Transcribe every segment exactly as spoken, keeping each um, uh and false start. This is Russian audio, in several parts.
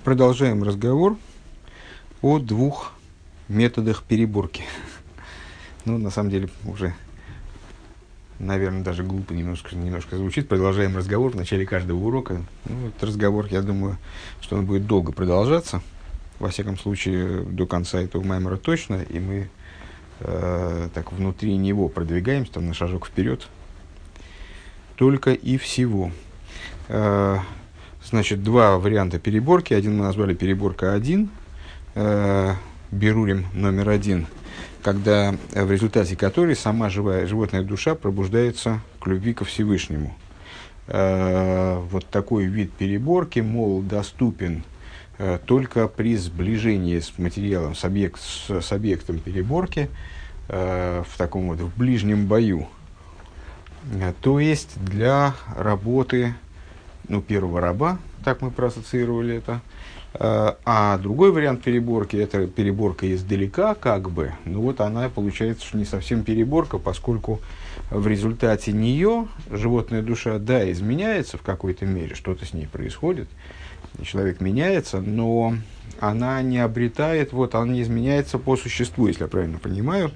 Продолжаем разговор о двух методах переборки. Ну, на самом деле, уже, наверное, даже глупо немножко, немножко звучит. Продолжаем разговор в начале каждого урока. Ну, этот разговор, я думаю, что он будет долго продолжаться. Во всяком случае, до конца этого маймера точно. И мы э, так внутри него продвигаемся, там, на шажок вперед. Только и всего. Э, Значит, два варианта переборки. Один мы назвали переборка один, э, берурим номер один, когда в результате которой сама живая животная душа пробуждается к любви ко Всевышнему. Э, вот такой вид переборки, мол, доступен э, только при сближении с материалом, с, объект, с, с объектом переборки э, в таком вот в ближнем бою. Э, то есть для работы ну, первого раба, так мы проассоциировали это. А другой вариант переборки – это переборка издалека, как бы. Ну вот она получается, что не совсем переборка, поскольку в результате нее животная душа, да, изменяется в какой-то мере, что-то с ней происходит, человек меняется, но она не обретает, вот она не изменяется по существу, если я правильно понимаю.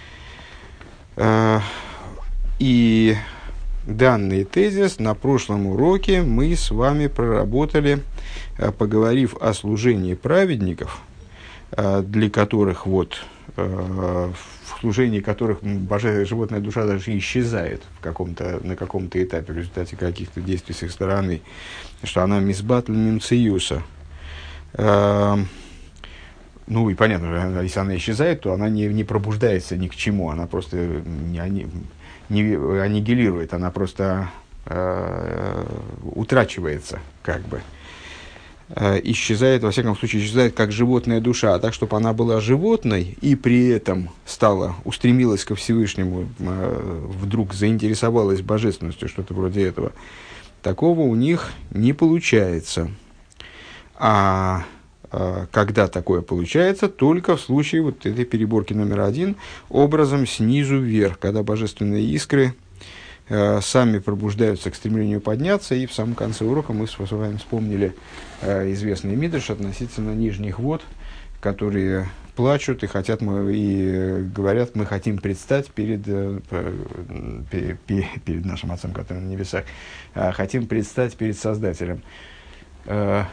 И данный тезис на прошлом уроке мы с вами проработали, поговорив о служении праведников, для которых вот, в служении которых божественная животная душа даже исчезает в каком-то, на каком-то этапе в результате каких-то действий с их стороны, что она мисбатль мимциюса. Ну и понятно, если она исчезает, то она не, не пробуждается ни к чему, она просто не, не аннигилирует, она просто э, утрачивается, как бы. Э, исчезает, во всяком случае, исчезает как животная душа. А так, чтобы она была животной и при этом стала, устремилась ко Всевышнему, э, вдруг заинтересовалась божественностью, что-то вроде этого, такого у них не получается. А когда такое получается, только в случае вот этой переборки номер один, образом снизу вверх, когда божественные искры э, сами пробуждаются к стремлению подняться, и в самом конце урока мы с вами вспомнили э, известный мидраш относительно нижних вод, которые плачут и хотят, мы, и говорят, мы хотим предстать перед, э, перед, перед нашим Отцом, который на небесах, э, хотим предстать перед Создателем. Э,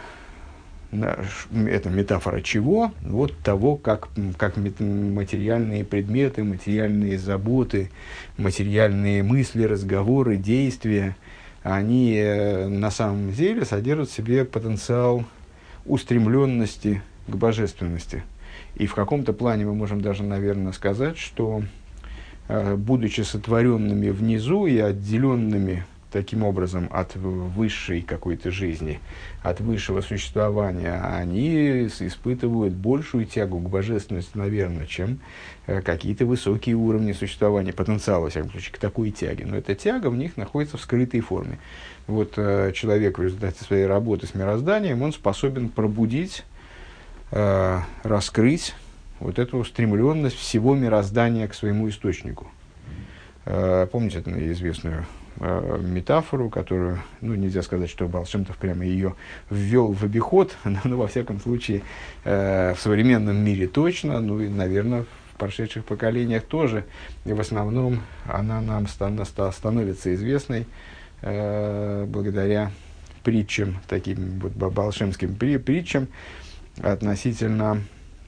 Это метафора чего? Вот того, как, как материальные предметы, материальные заботы, материальные мысли, разговоры, действия, они э, на самом деле содержат в себе потенциал устремленности к божественности. И в каком-то плане мы можем даже, наверное, сказать, что, э, будучи сотворенными внизу и отделенными таким образом от высшей какой-то жизни, от высшего существования, они испытывают большую тягу к божественности, наверное, чем э, какие-то высокие уровни существования, потенциала, во всяком случае, к такой тяге. Но эта тяга в них находится в скрытой форме. Вот э, человек в результате своей работы с мирозданием, он способен пробудить, э, раскрыть вот эту устремленность всего мироздания к своему источнику. Э, помните эту известную метафору, которую, ну, нельзя сказать, что Баал Шем Тов прямо ее ввел в обиход, но, но во всяком случае, э, в современном мире точно, ну и, наверное, в прошедших поколениях тоже, и в основном она нам стан- становится известной э, благодаря притчам, таким вот баалшемским при- притчам относительно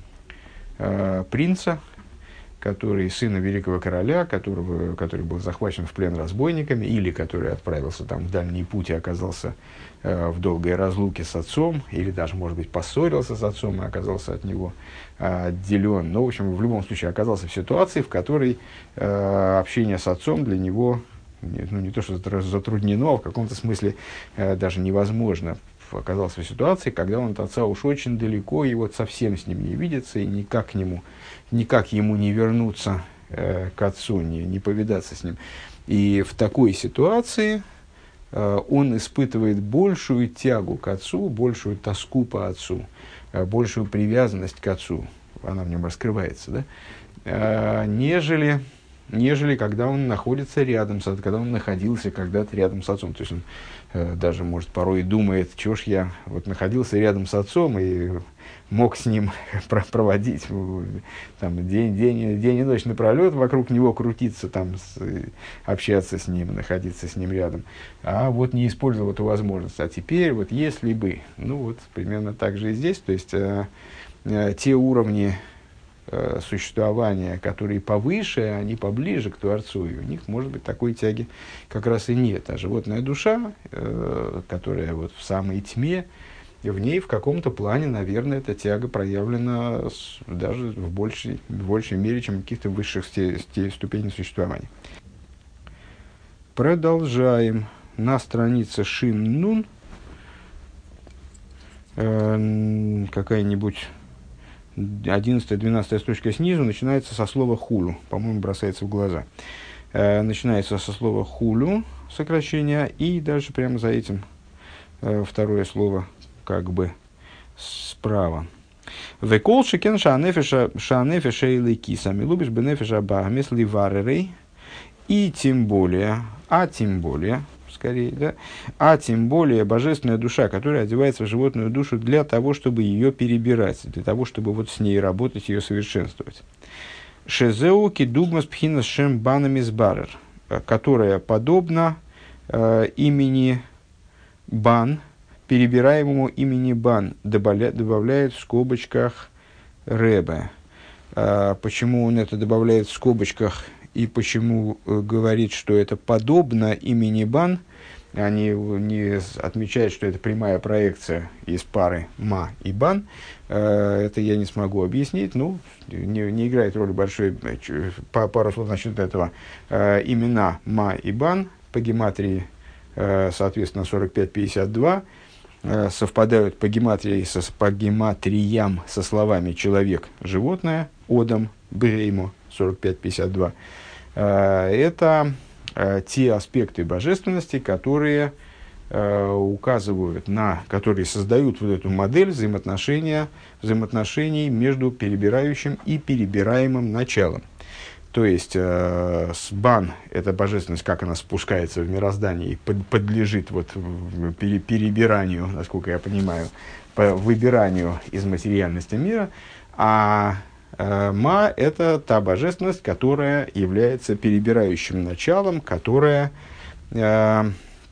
э, принца, который сына великого короля, которого, который был захвачен в плен разбойниками, или который отправился там в дальний путь и оказался э, в долгой разлуке с отцом, или даже, может быть, поссорился с отцом и оказался от него э, отделен. Но, в общем, в любом случае оказался в ситуации, в которой э, общение с отцом для него, ну, не то что затруднено, а в каком-то смысле э, даже невозможно. Оказался в ситуации, когда он от отца уж очень далеко, и вот совсем с ним не видится, и никак к нему, никак ему не вернуться э, к отцу, не, не повидаться с ним. И в такой ситуации э, он испытывает большую тягу к отцу, большую тоску по отцу, э, большую привязанность к отцу, она в нем раскрывается, да, э, нежели нежели когда он находится рядом с, когда он находился когда-то рядом с отцом. То есть он э, даже, может, порой и думает, чего ж я вот находился рядом с отцом и мог с ним проводить там, день, день, день и ночь напролет, вокруг него крутиться, там, с, общаться с ним, находиться с ним рядом. А вот не использовал эту возможность. А теперь, вот если бы, ну вот примерно так же и здесь, то есть э, э, те уровни э, существования, которые повыше, они поближе к Творцу, и у них, может быть, такой тяги как раз и нет. А животная душа, э, которая вот в самой тьме, и в ней в каком-то плане, наверное, эта тяга проявлена с, даже в большей, в большей мере, чем в каких-то высших сте, сте, ступеней существования. Продолжаем. На странице Шин Нун э, какая-нибудь одиннадцатая-двенадцатая строчка снизу начинается со слова хулю. По-моему, бросается в глаза. Э, начинается со слова хулю, сокращение, и дальше прямо за этим э, второе слово как бы справа. Векол шекен шанефеша шанефеша или кисами лубишь бенефеша багмес ливаререй. И тем более, а тем более, скорее, да, а тем более божественная душа, которая одевается в животную душу для того, чтобы ее перебирать, для того, чтобы вот с ней работать, ее совершенствовать. Шезеу кидугмас пхинас шем банамис барер, которая подобна э, имени Бан, перебираемому имени Бан, добавля, добавляет в скобочках Ребе. А, почему он это добавляет в скобочках и почему э, говорит, что это подобно имени Бан, они не отмечают, что это прямая проекция из пары Ма и Бан, э, это я не смогу объяснить, ну, не, не играет роли большой, по, пару слов насчет этого. Э, имена Ма и Бан по гематрии, э, соответственно, сорок пять пятьдесят два, совпадают по гематрии, со, по гематриям со словами «человек», «животное», «одам», «бреймо», сорок пять пятьдесят два. Это те аспекты божественности, которые указывают на, которые создают вот эту модель взаимоотношения, взаимоотношений между перебирающим и перебираемым началом. То есть, э, сбан – это божественность, как она спускается в мироздание и под, подлежит вот, пере, перебиранию, насколько я понимаю, по выбиранию из материальности мира. А э, ма – это та божественность, которая является перебирающим началом, которая э,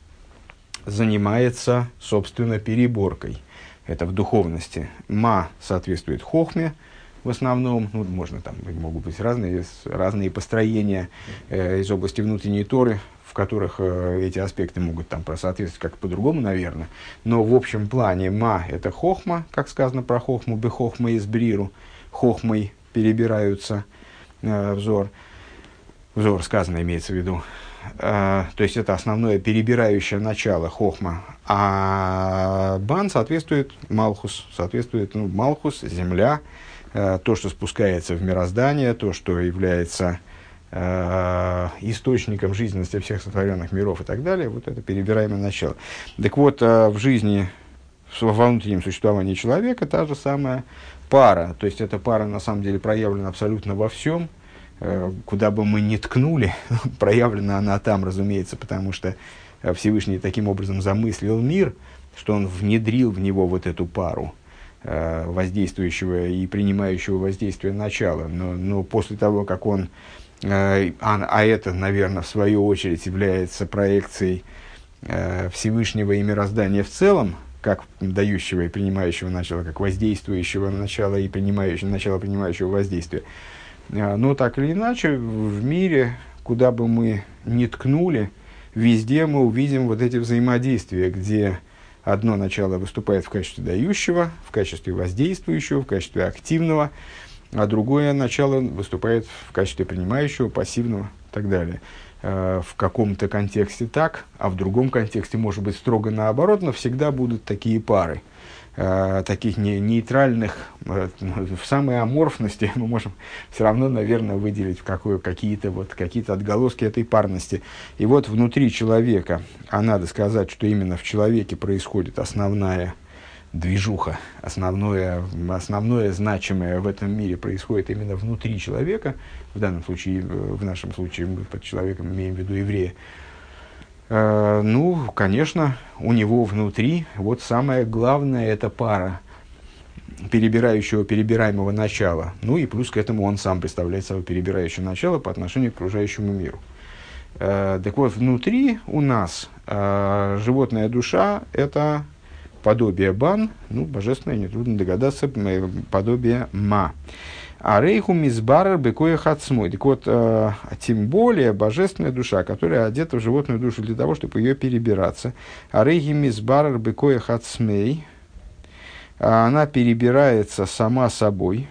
занимается, собственно, переборкой. Это в духовности. Ма соответствует хохме. В основном, ну, можно, там могут быть разные, разные построения э, из области внутренней Торы, в которых э, эти аспекты могут там просоответствовать как по-другому, наверное. Но в общем плане ма – это хохма, как сказано про хохму, бехохма из бриру, хохмой перебираются э, взор, взор сказано имеется в виду. Э, то есть это основное перебирающее начало хохма. А бан соответствует малхус, соответствует ну, малхус, земля, то, что спускается в мироздание, то, что является э, источником жизненности всех сотворенных миров и так далее, вот это перебираемое начало. Так вот, э, в жизни, во внутреннем существовании человека та же самая пара, то есть эта пара на самом деле проявлена абсолютно во всем, э, куда бы мы ни ткнули, проявлена она там, разумеется, потому что Всевышний таким образом замыслил мир, что он внедрил в него вот эту пару воздействующего и принимающего воздействие начала. Но, но после того, как он, э, а, а это, наверное, в свою очередь является проекцией э, Всевышнего и мироздания в целом, как дающего и принимающего начала, как воздействующего начала и принимающего, начала принимающего воздействия. Э, но так или иначе, в мире, куда бы мы ни ткнули, везде мы увидим вот эти взаимодействия, где одно начало выступает в качестве дающего, в качестве воздействующего, в качестве активного, а другое начало выступает в качестве принимающего, пассивного и так далее. В каком-то контексте так, а в другом контексте, может быть, строго наоборот, но всегда будут такие пары. Таких не, нейтральных, в самой аморфности мы можем все равно, наверное, выделить какую, какие-то, вот, какие-то отголоски этой парности. И вот внутри человека, а надо сказать, что именно в человеке происходит основная движуха, основное, основное значимое в этом мире происходит именно внутри человека. В данном случае, в нашем случае мы под человеком имеем в виду еврея. Э, ну, конечно, у него внутри вот самое главное – это пара перебирающего, перебираемого начала. Ну и плюс к этому он сам представляет собой перебирающее начало по отношению к окружающему миру. Э, так вот, внутри у нас э, животная душа – это подобие бан, ну, божественное, нетрудно догадаться, подобие ма. А рейху мизбарар бекоя хацмой. Так вот, э, тем более божественная душа, которая одета в животную душу для того, чтобы ее перебираться. А рейху мизбарар бекоя хацмей. Она перебирается сама собой.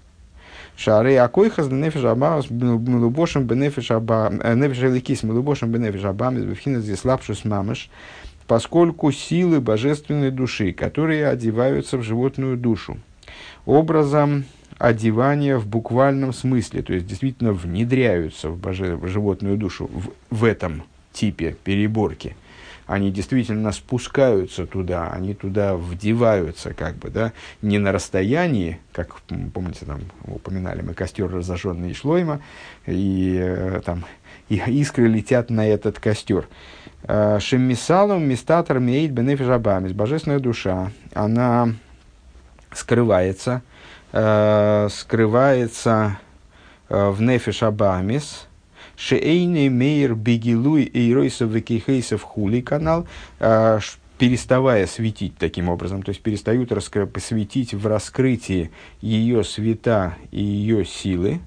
Шарей акойхас бенефиш абамас милубошем бенефиш абам нефиш эликис милубошем бенефиш абамас бифхинас здесь лапшус мамыш. Поскольку силы божественной души, которые одеваются в животную душу, образом одевания в буквальном смысле, то есть действительно внедряются в, боже, в животную душу в, в этом типе переборки, они действительно спускаются туда, они туда вдеваются, как бы, да, не на расстоянии, как, помните, там упоминали мы костер, разожженный шлойма, и э, там и искры летят на этот костер. Шеммисалом мистатор меид бенефиш абамис. Божественная душа, она скрывается, э, скрывается э, в нефиш абамис. Шеэйный мейр бигилуй и ройсов векихейсов хули канал, э, переставая светить таким образом, то есть перестают раскры- светить в раскрытии ее света и ее силы.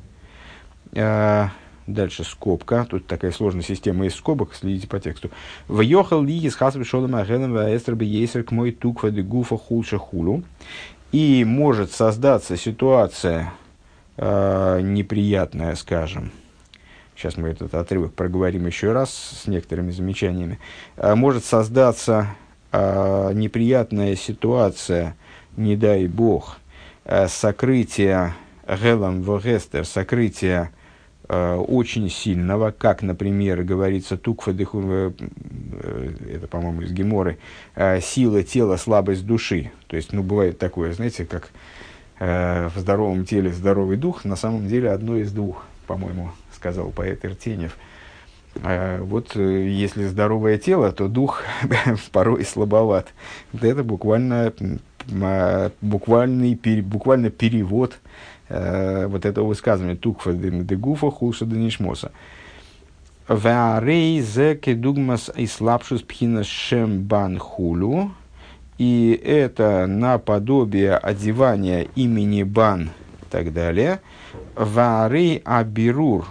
Э, Дальше скобка. Тут такая сложная система из скобок. Следите по тексту. «Вьёхал ли из хасвы шолом агелем ваэстер бейсер к мой тук вады гуфа хулша хулу». И может создаться ситуация э, неприятная, скажем. Сейчас мы этот отрывок проговорим еще раз с некоторыми замечаниями. Э, может создаться э, неприятная ситуация, не дай бог, э, сокрытия гелем вогестер, сокрытия очень сильного, как, например, говорится, тукфа, это, по-моему, из Геморы, сила тела, слабость души. То есть, ну, бывает такое, знаете, как в здоровом теле здоровый дух, на самом деле одно из двух, по-моему, сказал поэт Иртеньев. Вот если здоровое тело, то дух порой слабоват. Это буквально, буквальный, буквально перевод вот этого высказывания «Тукфа де гуфа хулша де нишмоса». «Ваарей зеке дугмас и слабшус пхина шем бан хулю». И это наподобие одевания имени бан и так далее. «Ваарей абирур».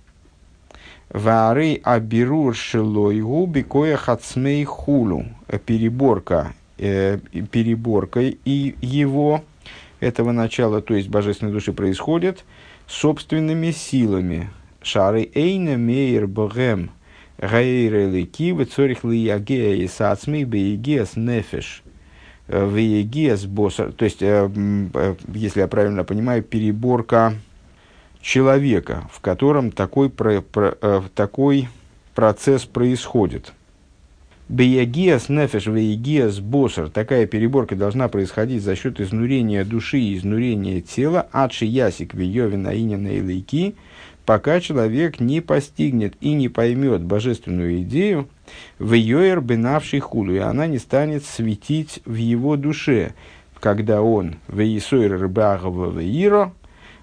«Ваарей абирур шелойгу бикоя хацмей хулю». Переборка, э, переборкой и его этого начала, то есть божественной души, происходит собственными силами. Шары эйна мейр богем гайрели кивы цорих лиягея и сацмей бейгес нефеш вейгес боссер. То есть, если я правильно понимаю, переборка человека, в котором такой, про, про, такой процесс происходит. Беягиас нефеш веягиас боссер. Такая переборка должна происходить за счет изнурения души и изнурения тела, адши ясик вейовина инина и лейки, пока человек не постигнет и не поймет божественную идею, вейоер бенавший хулу, и она не станет светить в его душе, когда он вейсойр рбагова вейро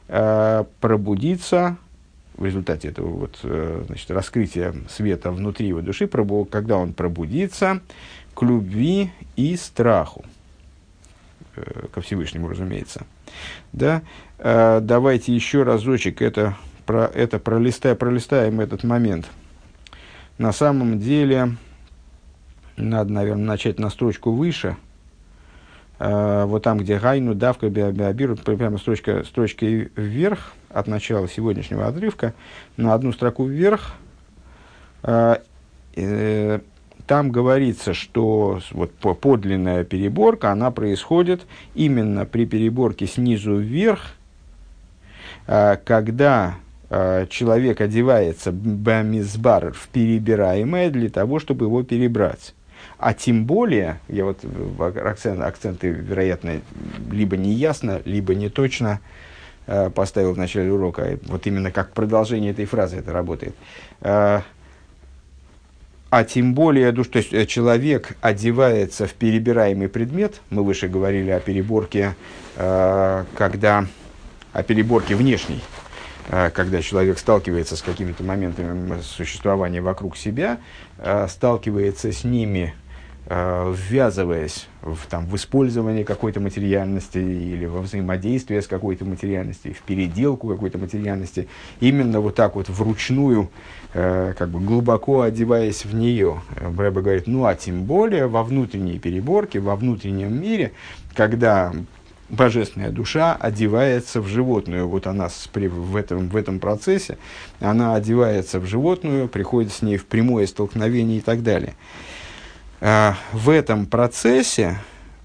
пробудится. В результате этого вот, значит, раскрытия света внутри его души, когда он пробудится к любви и страху, ко Всевышнему, разумеется. Да? Давайте еще разочек это, про, это пролистаем, пролистаем этот момент. На самом деле, надо, наверное, начать на строчку выше. Вот там, где гайну, давка, биабиру, прямо строчка, строчкой вверх, от начала сегодняшнего отрывка, на одну строку вверх, там говорится, что вот подлинная переборка, она происходит именно при переборке снизу вверх, когда человек одевается бамизбар в перебираемое для того, чтобы его перебрать. А тем более, я вот акцент, акценты, вероятно, либо неясно, либо не точно э, поставил в начале урока. Вот именно как продолжение этой фразы это работает. Э, а тем более, то есть человек одевается в перебираемый предмет. Мы выше говорили о переборке, э, когда, о переборке внешней. Когда человек сталкивается с какими-то моментами существования вокруг себя, сталкивается с ними, ввязываясь в, там, в использование какой-то материальности или во взаимодействие с какой-то материальностью, в переделку какой-то материальности, именно вот так вот вручную, как бы глубоко одеваясь в нее. Рэбе говорит, ну а тем более во внутренней переборке, во внутреннем мире, когда божественная душа одевается в животную. Вот она в этом, в этом процессе, она одевается в животную, приходит с ней в прямое столкновение и так далее. В этом процессе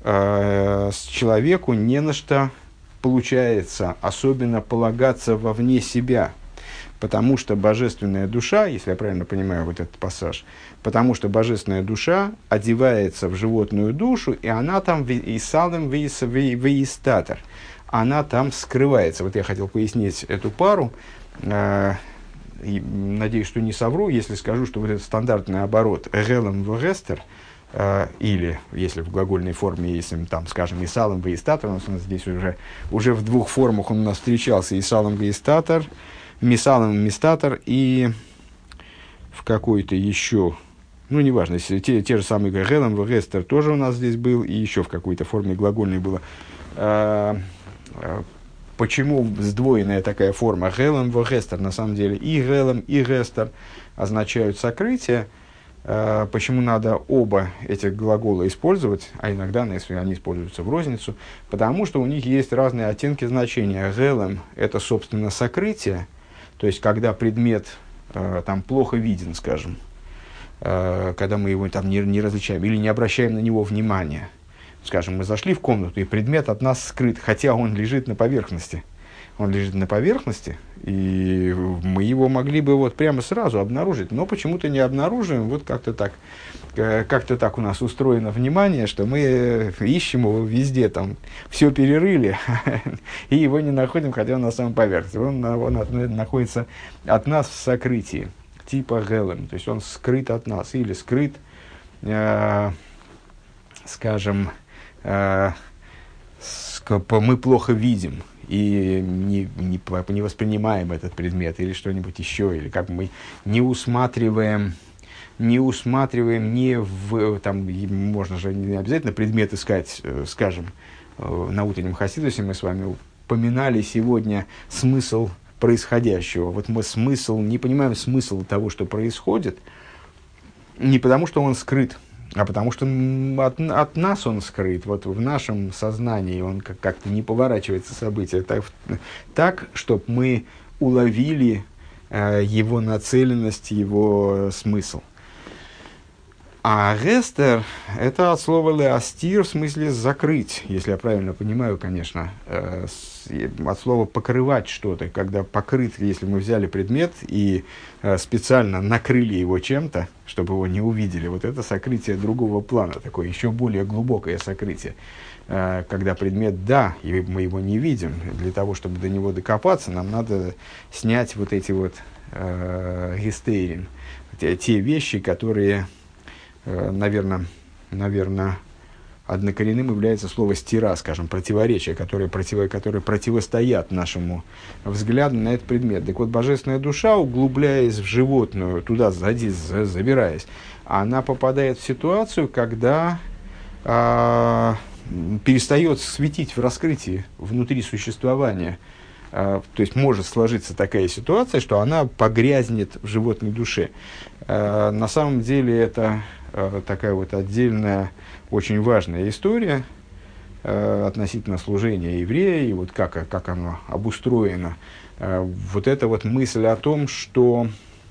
человеку не на что получается особенно полагаться вовне себя. Потому что божественная душа, если я правильно понимаю вот этот пассаж, потому что божественная душа одевается в животную душу, и она там «исалем веистатор», она там скрывается. Вот я хотел пояснить эту пару, э, и надеюсь, что не совру, если скажу, что вот этот стандартный оборот «гелем вегестер», э, или, если в глагольной форме, если там, скажем, «исалем веистатор», у нас здесь уже, уже в двух формах он у нас встречался, «исалем веистатор», Мисалом Мистатор и в какой-то еще, ну, неважно, те, те же самые Гелем, Вегестер тоже у нас здесь был, и еще в какой-то форме глагольной было. А, а, почему сдвоенная такая форма Гелем, Вегестер? На самом деле и Гелем, и Гестер означают сокрытие. А, почему надо оба этих глагола использовать, а иногда, если они используются в розницу? Потому что у них есть разные оттенки значения. Гелем – это, собственно, сокрытие. То есть, когда предмет э, там, плохо виден, скажем, э, когда мы его там, не, не различаем или не обращаем на него внимания. Скажем, мы зашли в комнату, и предмет от нас скрыт, хотя он лежит на поверхности. Он лежит на поверхности, и мы его могли бы вот прямо сразу обнаружить, но почему-то не обнаруживаем. Вот как-то так, э, как-то так у нас устроено внимание, что мы ищем его везде, там, все перерыли, и его не находим, хотя он на самой поверхности. Он, он от, находится от нас в сокрытии, типа гелем, то есть он скрыт от нас, или скрыт, э, скажем, э, мы плохо видим, и не, не, не воспринимаем этот предмет, или что-нибудь еще, или как мы не усматриваем, не усматриваем, не в, там, можно же не обязательно предмет искать, скажем, на утреннем хасидусе мы с вами упоминали сегодня смысл происходящего. Вот мы смысл, не понимаем смысл того, что происходит, не потому, что он скрыт, а потому что от, от нас он скрыт, вот в нашем сознании он как- как-то не поворачивается события так, так чтобы мы уловили э, его нацеленность, его смысл. А гестер – это от слова «леастир», в смысле «закрыть», если я правильно понимаю, конечно. Э, с, от слова «покрывать» что-то, когда покрыт, если мы взяли предмет и э, специально накрыли его чем-то, чтобы его не увидели. Вот это сокрытие другого плана, такое еще более глубокое сокрытие. Э, когда предмет «да», и мы его не видим, для того, чтобы до него докопаться, нам надо снять вот эти вот э, гестерин, те, те вещи, которые... Наверное, наверное, однокоренным является слово «стира», скажем, противоречие, которое, против, которое противостоят нашему взгляду на этот предмет. Так вот, божественная душа, углубляясь в животную, туда сзади, забираясь, она попадает в ситуацию, когда а, перестает светить в раскрытии внутри существования. А, то есть, может сложиться такая ситуация, что она погрязнет в животной душе. А, на самом деле, это... такая вот отдельная, очень важная история э, относительно служения еврея, и вот как, как оно обустроено. Э, вот эта вот мысль о том, что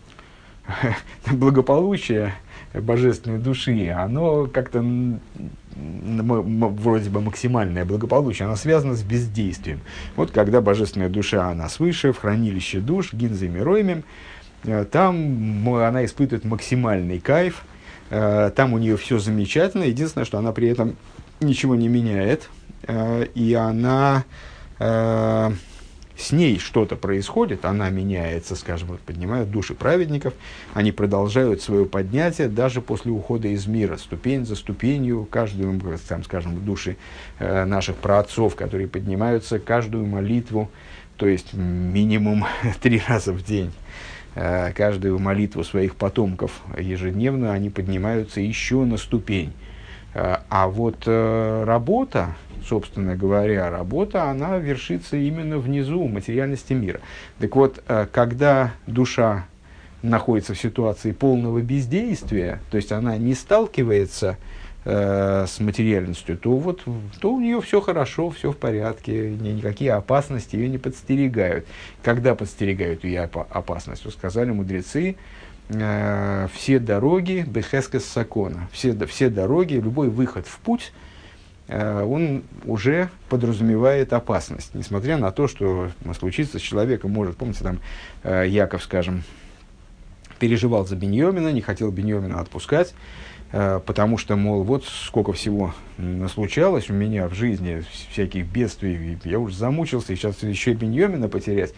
благополучие божественной души, оно как-то м- м- вроде бы максимальное благополучие, оно связано с бездействием. Вот когда божественная душа, она свыше, в хранилище душ, гинзами роймем, э, там она испытывает максимальный кайф, Э, там у нее все замечательно. Единственное, что она при этом ничего не меняет. Э, и она... Э, с ней что-то происходит, она меняется, скажем, вот, поднимают души праведников, они продолжают свое поднятие даже после ухода из мира, ступень за ступенью, каждую, там, скажем, души э, наших праотцов, которые поднимаются, каждую молитву, то есть минимум три раза в день, э, каждую молитву своих потомков ежедневно они поднимаются еще на ступень. Э, а вот э, работа, собственно говоря, работа, она вершится именно внизу материальности мира. Так вот, когда душа находится в ситуации полного бездействия, то есть она не сталкивается э, с материальностью, то, вот, то у нее все хорошо, все в порядке, никакие опасности ее не подстерегают. Когда подстерегают ее опасность? Сказали мудрецы, э, все дороги бехескес сакона, все, все дороги, любой выход в путь, он уже подразумевает опасность. Несмотря на то, что случится с человеком, может, помните, там Яков, скажем, переживал за Биньомина, не хотел Биньомина отпускать, потому что, мол, вот сколько всего наслучалось у меня в жизни, всяких бедствий, я уже замучился, и сейчас еще и Биньомина потерять.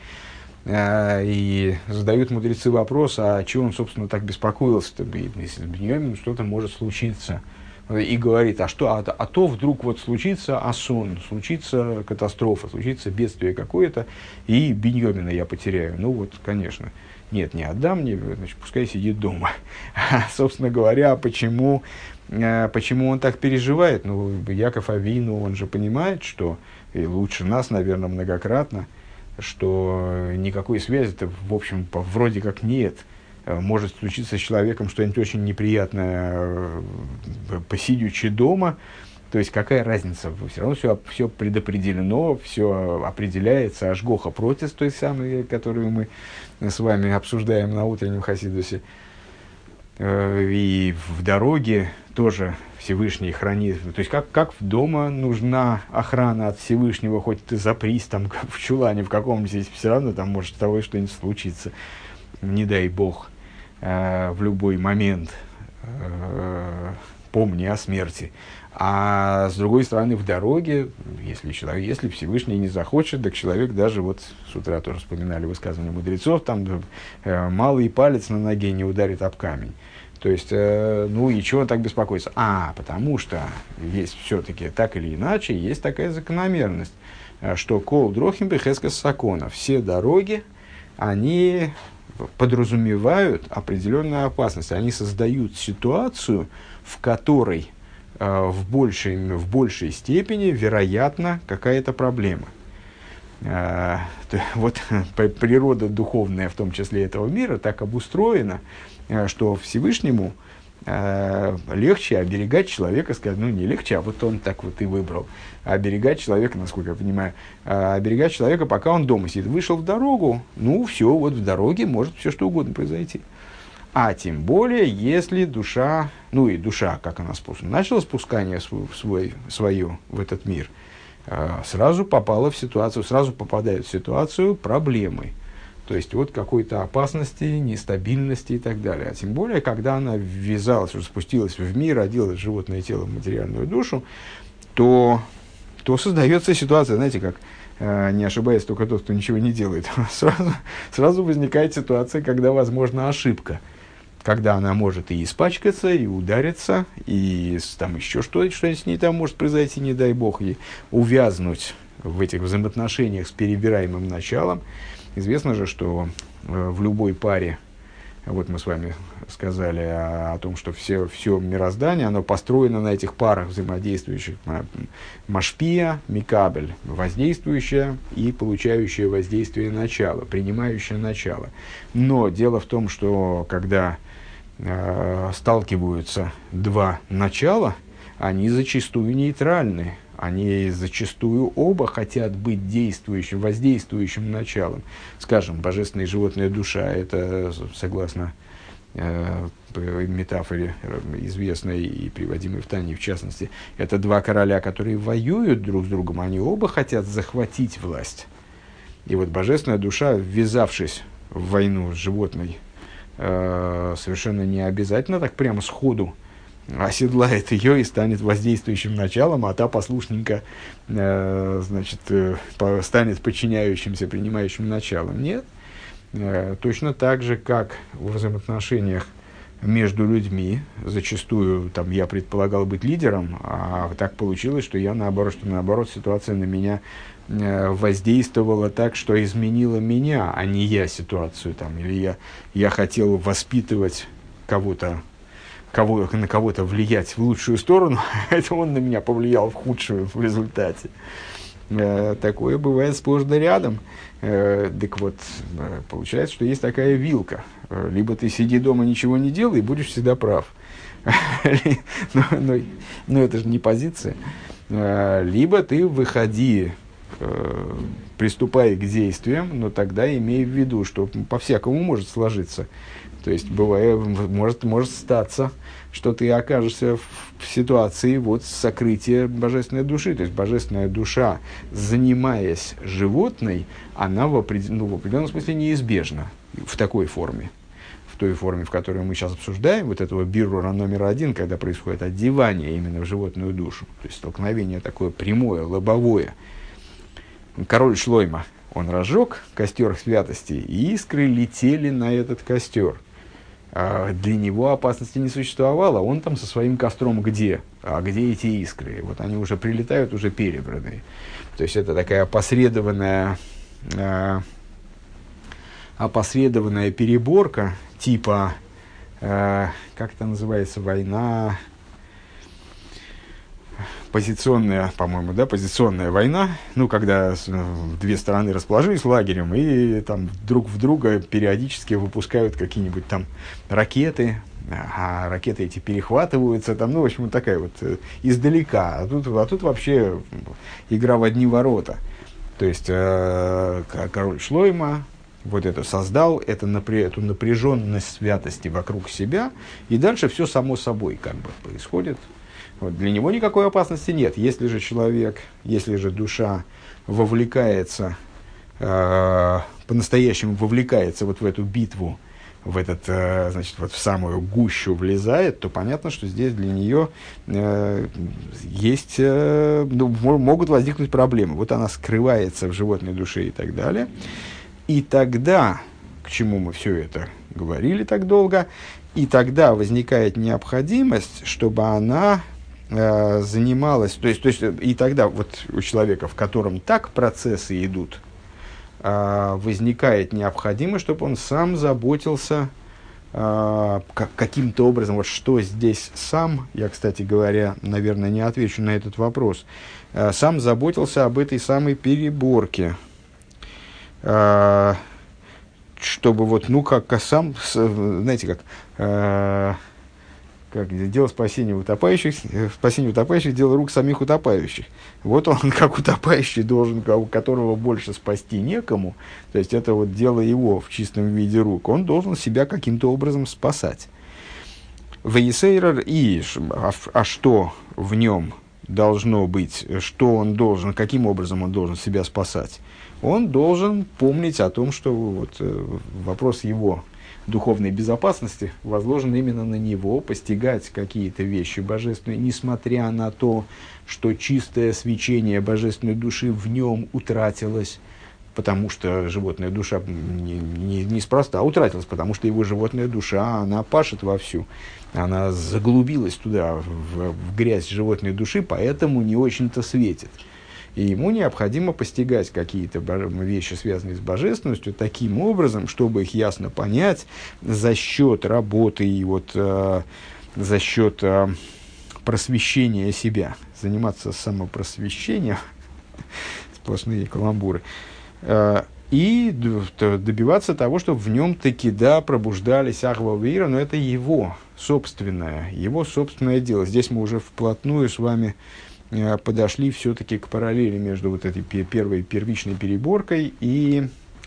И задают мудрецы вопрос, а чего он, собственно, так беспокоился-то, если с Биньомином что-то может случиться. И говорит, а что, а, а то вдруг вот случится асон, случится катастрофа, случится бедствие какое-то, и Биньомина я потеряю. Ну вот, конечно, нет, не отдам, не, значит, пускай сидит дома. А, собственно говоря, почему, почему он так переживает? Ну, Яков Авину, он же понимает, что, и лучше нас, наверное, многократно, что никакой связи-то, в общем, вроде как нет. Может случиться с человеком что-нибудь очень неприятное, посидячи дома. То есть, какая разница? Все равно все, все предопределено, все определяется. Ашгоха протис, той самой, которую мы с вами обсуждаем на утреннем Хасидусе. И в дороге тоже Всевышний хранит. То есть, как, как дома нужна охрана от Всевышнего, хоть ты запрись там в чулане в каком-нибудь, все равно там может с тобой что-нибудь случиться. Не дай Бог. В любой момент помни о смерти. А с другой стороны, в дороге, если, человек, если Всевышний не захочет, так человек даже, вот с утра тоже вспоминали высказывания мудрецов, там малый палец на ноге не ударит об камень. То есть, ну и чего так беспокоиться? А, потому что есть все-таки так или иначе, есть такая закономерность, что кол дрохим бехескас сакона, все дороги, они подразумевают определенную опасность. Они создают ситуацию, в которой э, в, большей, в большей степени вероятна какая-то проблема. Э, то, вот природа духовная, в том числе этого мира, так обустроена, э, что Всевышнему э, легче оберегать человека, сказать, ну не легче, а вот он так вот и выбрал. Оберегать человека, насколько я понимаю, оберегать человека, пока он дома сидит. Вышел в дорогу, ну все, вот в дороге может все что угодно произойти. А тем более, если душа, ну и душа, как она спускалась, начала спускание свой, свой, свое в этот мир, сразу попала в ситуацию, сразу попадает в ситуацию проблемы. То есть, вот какой-то опасности, нестабильности и так далее. А тем более, когда она ввязалась, уже спустилась в мир, родилась животное тело в материальную душу, то... то создается ситуация, знаете, как, э, не ошибается только тот, кто ничего не делает. Сразу, сразу возникает ситуация, когда возможна ошибка. Когда она может и испачкаться, и удариться, и там еще что-то, что с ней там может произойти, не дай бог, и увязнуть в этих взаимоотношениях с перебираемым началом. Известно же, что э, в любой паре, вот мы с вами сказали о, о том, что все, все мироздание, оно построено на этих парах взаимодействующих. Машпия, микабель, воздействующее и получающее воздействие начала, принимающее начало. Но дело в том, что когда э, сталкиваются два начала, они зачастую нейтральны. Они зачастую оба хотят быть действующим, воздействующим началом. Скажем, божественная и животная душа, это, согласно э, метафоре, известной и приводимой в Тане, в частности, это два короля, которые воюют друг с другом, они оба хотят захватить власть. И вот божественная душа, ввязавшись в войну с животной, э, совершенно не обязательно так прямо сходу оседлает ее и станет воздействующим началом, а та послушненько э, значит, э, по, станет подчиняющимся, принимающим началом. Нет. Э, точно так же, как в взаимоотношениях между людьми, зачастую там, я предполагал быть лидером, а так получилось, что я наоборот, что наоборот ситуация на меня э, воздействовала так, что изменила меня, а не я ситуацию. Там, или я, я хотел воспитывать кого-то, кого, на кого-то влиять в лучшую сторону, это он на меня повлиял в худшую в результате. Э, такое бывает сплошь да рядом. Э, так вот, э, получается, что есть такая вилка. Э, либо ты сиди дома, ничего не делай, и будешь всегда прав. но, но, но это же не позиция. Э, либо ты выходи, э, приступай к действиям, но тогда имей в виду, что по-всякому может сложиться. То есть, бывает, может, может статься, что ты окажешься в, в ситуации вот, сокрытия божественной души. То есть, божественная душа, занимаясь животной, она в, опред... ну, в определенном смысле неизбежна в такой форме. В той форме, в которой мы сейчас обсуждаем, вот этого биррура номер один, когда происходит одевание именно в животную душу. То есть, столкновение такое прямое, лобовое. Король Шлойма, он разжег костер святости, и искры летели на этот костер. Для него опасности не существовало, он там со своим костром где? А где эти искры? Вот они уже прилетают, уже перебранные. То есть это такая опосредованная, э, опосредованная переборка, типа, э, как это называется, война, позиционная, по-моему, да, позиционная война, ну, когда две стороны расположились лагерем и там друг в друга периодически выпускают какие-нибудь там ракеты, а ракеты эти перехватываются, там, ну, в общем, такая вот издалека, а тут, а тут вообще игра в одни ворота. То есть, э, король Шлойма вот это создал, это напря- эту напряженность святости вокруг себя, и дальше все само собой как бы происходит. Вот, для него никакой опасности нет. Если же человек, если же душа вовлекается, э, по-настоящему вовлекается вот в эту битву, в, этот, э, значит, вот в самую гущу влезает, то понятно, что здесь для нее э, есть, э, ну, могут возникнуть проблемы. Вот она скрывается в животной душе и так далее. И тогда, к чему мы все это говорили так долго, и тогда возникает необходимость, чтобы она занималась, то есть, то есть и тогда вот у человека, в котором так процессы идут, возникает необходимость, чтобы он сам заботился каким-то образом, вот что здесь сам, я, кстати говоря, наверное, не отвечу на этот вопрос, сам заботился об этой самой переборке, чтобы вот, ну, как сам, знаете, как... Как дело спасения утопающих, спасение утопающих, дело рук самих утопающих. Вот он, как утопающий, должен, у которого больше спасти некому, то есть это вот дело его в чистом виде рук, он должен себя каким-то образом спасать. Вейсейрер и, а, а что в нем должно быть, что он должен, каким образом он должен себя спасать? Он должен помнить о том, что вот, вопрос его духовной безопасности возложено именно на него, постигать какие-то вещи божественные, несмотря на то, что чистое свечение божественной души в нем утратилось, потому что животная душа не, не, неспроста утратилась, потому что его животная душа, она пашет вовсю, она заглубилась туда, в, в грязь животной души, поэтому не очень-то светит. И ему необходимо постигать какие-то вещи, связанные с божественностью, таким образом, чтобы их ясно понять за счет работы и вот, э, за счет э, просвещения себя. Заниматься самопросвещением, сплошные каламбуры. Э, и добиваться того, чтобы в нем таки да, пробуждались ахва веира, но это его собственное, его собственное дело. Здесь мы уже вплотную с вами подошли все-таки к параллели между вот этой первой первичной переборкой и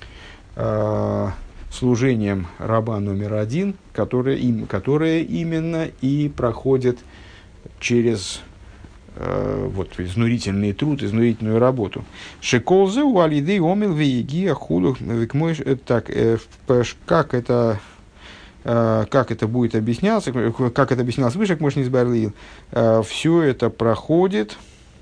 э, служением раба номер один, которое, им, которое именно и проходит через э, вот, изнурительный труд, изнурительную работу. Шеколзе у алиды омил вееги ахулу векмой. Так, э, как это как это будет объясняться, как это объяснялось выше, может, не избавил, все это проходит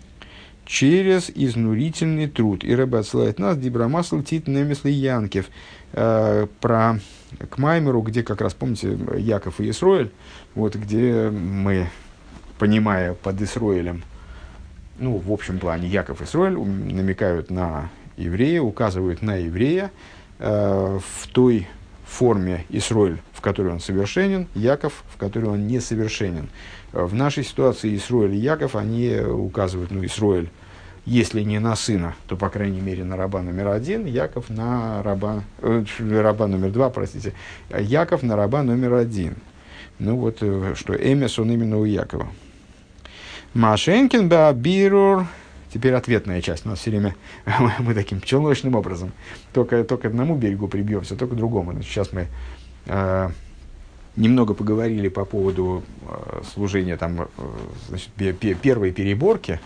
через изнурительный труд. И Рэбе отсылает нас, Дибрамасл Тит Немесли Янкев, про к Маймеру, где как раз, помните, Яков и Исроэль, вот где мы, понимая под Исроэлем, ну, в общем плане, Яков и Исроэль намекают на еврея, указывают на еврея э, в той форме Исроэль, в которой он совершенен, Яков, в которой он несовершенен. В нашей ситуации Исроэль и Яков, они указывают, ну, Исроэль, если не на сына, то, по крайней мере, на раба номер один, Яков на раба, э, раба номер два, простите, Яков на раба номер один. Ну вот, что Эмес, он именно у Якова. Машенкин Баабирур. Теперь ответная часть. У нас все время мы таким пчелочным образом. Только, только одному берегу прибьемся, только другому. Значит, сейчас мы э, немного поговорили по поводу э, служения там, э, значит, пе- первой переборки.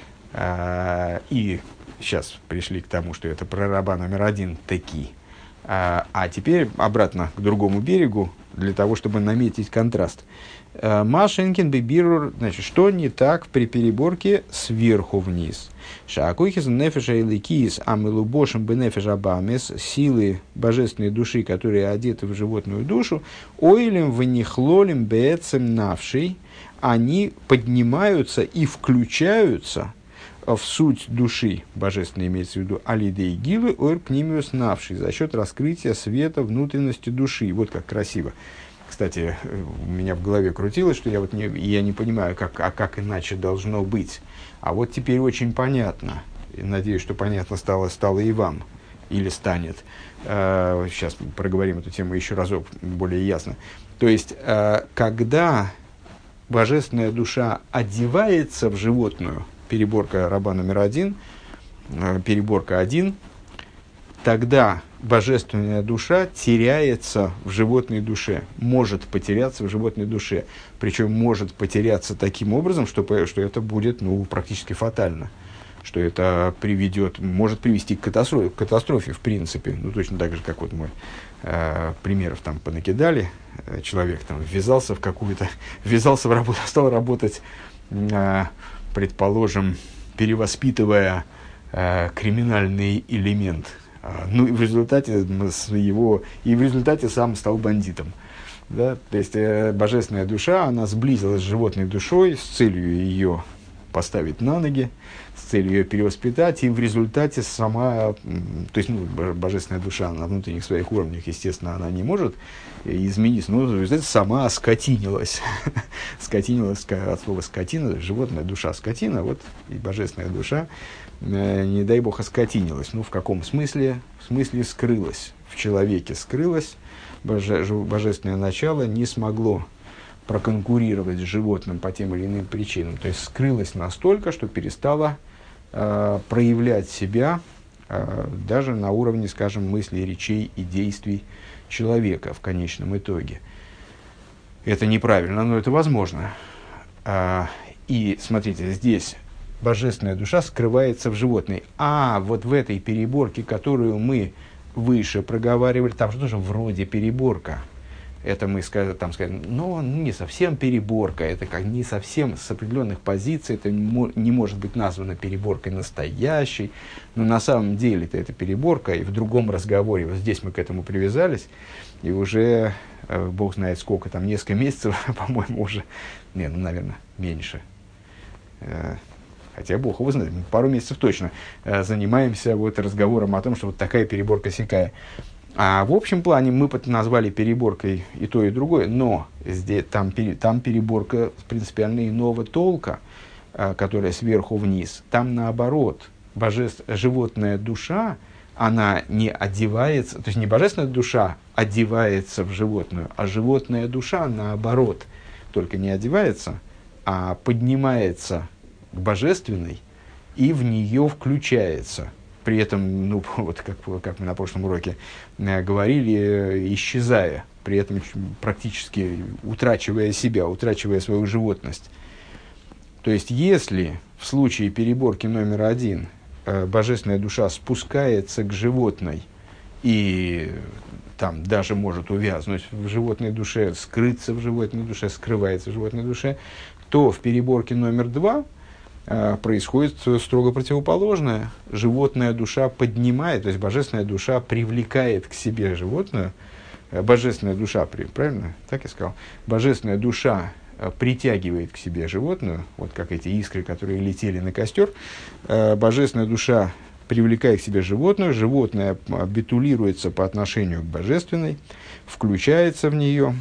Э, и сейчас пришли к тому, что это про раба номер один таки. Э, а теперь обратно к другому берегу, для того, чтобы наметить контраст. Машенкин бибирур, значит, что не так при переборке сверху вниз? Шаакуйхис нефеша и ликис, амилубошем бенефеша бамес, силы божественной души, которые одеты в животную душу, ойлем ванихлолем беэцем навший, они поднимаются и включаются в суть души, божественной имеется в виду, алидей гилы, ойр пнимиус навший, за счет раскрытия света внутренности души. Вот как красиво. Кстати, у меня в голове крутилось, что я, вот не, я не понимаю, как, а как иначе должно быть. А вот теперь очень понятно. И надеюсь, что понятно стало, стало и вам. Или станет. Э, сейчас проговорим эту тему еще разок более ясно. То есть, э, когда божественная душа одевается в животную, переборка раба номер один, э, переборка один, тогда божественная душа теряется в животной душе, может потеряться в животной душе. Причем может потеряться таким образом, что, что это будет, ну, практически фатально. Что это приведет, может привести к катастрофе, к катастрофе в принципе. Ну, точно так же, как вот мы э, примеров там понакидали. Человек там ввязался в какую-то, ввязался в работу, стал работать, э, предположим, перевоспитывая э, криминальный элемент. Ну и в результате его, и в результате сам стал бандитом. Да? То есть э, божественная душа, она сблизилась с животной душой с целью ее поставить на ноги, с целью ее перевоспитать, и в результате сама, то есть ну, божественная душа на внутренних своих уровнях, естественно, она не может измениться, но в результате сама оскотинилась. Скотинилась от слова скотина, животная душа скотина, вот и божественная душа, не дай бог, оскотинилась. Ну, в каком смысле? В смысле скрылась. В человеке скрылась. Боже, божественное начало не смогло проконкурировать с животным по тем или иным причинам. То есть, скрылась настолько, что перестала э, проявлять себя э, даже на уровне, скажем, мыслей, речей и действий человека в конечном итоге. Это неправильно, но это возможно. А, и, смотрите, здесь божественная душа скрывается в животной. А вот в этой переборке, которую мы выше проговаривали, там же тоже вроде переборка. Это мы там сказали, но не совсем переборка, это как не совсем с определенных позиций, это не может быть названо переборкой настоящей, но на самом деле это, это переборка, и в другом разговоре, вот здесь мы к этому привязались, и уже, э, бог знает сколько, там несколько месяцев, по-моему, уже, не, ну, наверное, меньше, э, хотя бог его знает, пару месяцев точно, э, занимаемся вот разговором о том, что вот такая переборка сякая. А в общем плане мы назвали переборкой и то, и другое, но здесь, там, там переборка принципиально иного толка, которая сверху вниз. Там наоборот, божеств, животная душа, она не одевается, то есть не божественная душа одевается в животную, а животная душа наоборот, только не одевается, а поднимается к божественной и в нее включается. При этом, ну, вот как, как мы на прошлом уроке э, говорили, исчезая, при этом практически утрачивая себя, утрачивая свою животность. То есть, если в случае переборки номер один э, божественная душа спускается к животной и там даже может увязнуть в животной душе, скрыться в животной душе, скрывается в животной душе, то в переборке номер два э, происходит строго противоположное. Животная душа поднимает, то есть божественная душа привлекает к себе животное, э, божественная душа, правильно? Так я сказал? Божественная душа э, притягивает к себе животную, вот как эти искры, которые летели на костер, э, божественная душа привлекает к себе животную, животное битулируется по отношению к божественной, включается в нее,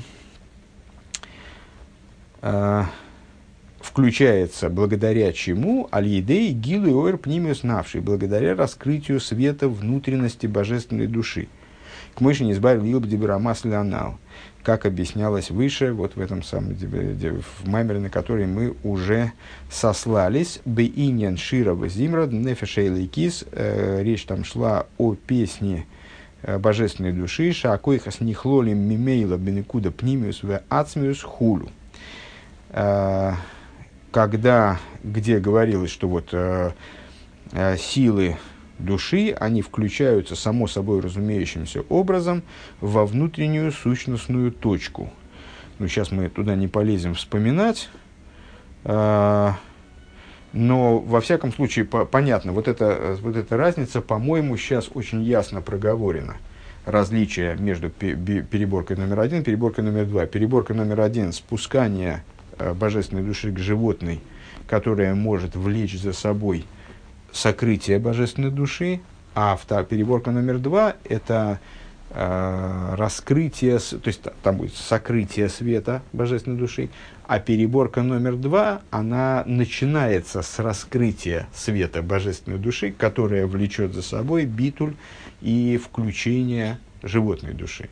э, включается благодаря чему? Аль-Едей гилу оэр пнимиус навший, благодаря раскрытию света внутренности божественной души. К мыши не избавил илб дебирамас леонал, как объяснялось выше, вот в этом самом, в маймере, на который мы уже сослались, бейиньян широва зимрад нефешей кис, речь там шла о песне э, божественной души, шаакойхас нихлолим мимейла бенекуда пнимиус в ацмиус хулю. Э, когда, где говорилось, что вот э, э, силы души, они включаются само собой разумеющимся образом во внутреннюю сущностную точку. Ну, сейчас мы туда не полезем вспоминать, э, но во всяком случае по- понятно, вот эта, вот эта разница, по-моему, сейчас очень ясно проговорена. Различие между пе- пе- переборкой номер один и переборкой номер два. Переборка номер один – спускание э, божественной души к животной, которая может влечь за собой сокрытие божественной души, а вторая переборка номер два – это э, раскрытие, то есть там будет сокрытие света божественной души, а переборка номер два, она начинается с раскрытия света божественной души, которая влечет за собой битуль и включение животной души.